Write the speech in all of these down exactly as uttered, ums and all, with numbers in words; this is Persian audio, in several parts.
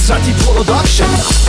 نصرتی پروداکشن.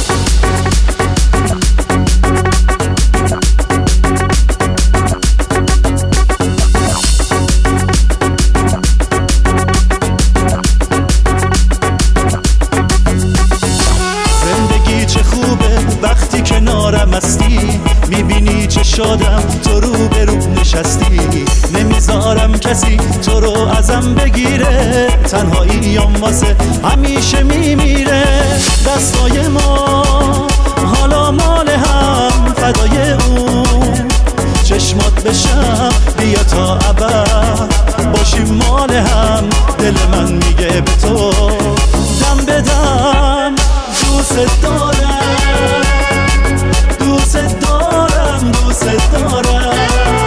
زندگی چه خوبه وقتی کنارم هستی، میبینی چه شادم تو رو به رو نشستی. نمیذارم کسی تو رو ازم بگیره، تنهاییم واسه همیشه میمیره. دستای ما حالا مال هم، فدای اون چشمات بشم، بیا تا ابد باشیم مال هم. دل من میگه به تو دم بدم، دوست دارم دوست دارم دوست دارم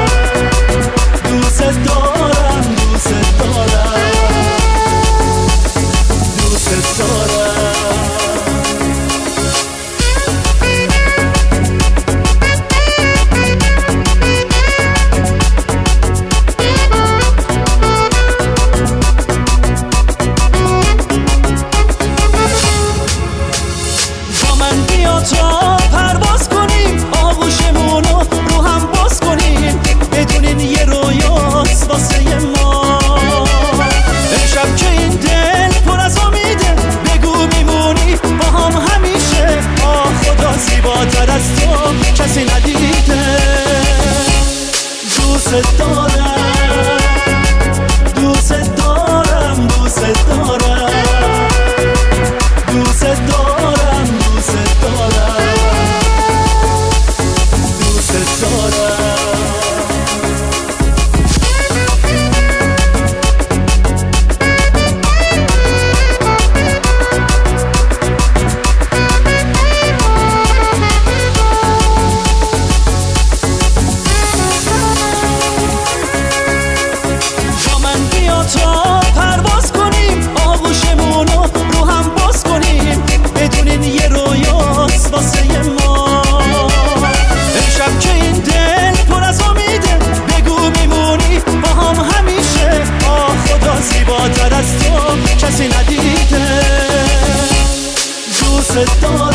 دوست دارم دوست دارم دوست دارم. با من بیا تا پرواز کنیم، آغوشمونو رو هم باز کنیم، بدونین یه رویاست واسه ما. امشب که این دل پر از امیده، بگو میمونی با هم همیشه. آه خدا زیباتر از تو کسی ندیده. دوست دارم دوست دارم دوست دارم دوست دارم دوست دارم دوست دارم. با من بیا تا پرواز کنیم، آغوشمونو رو هم باز کنیم، بدونین یه رویاست واسه ما. امشب که این دل پر از امیده، بگو میمونی با هم همیشه. آه خدا زیباتر از تو کسی ندیده. دوست دارم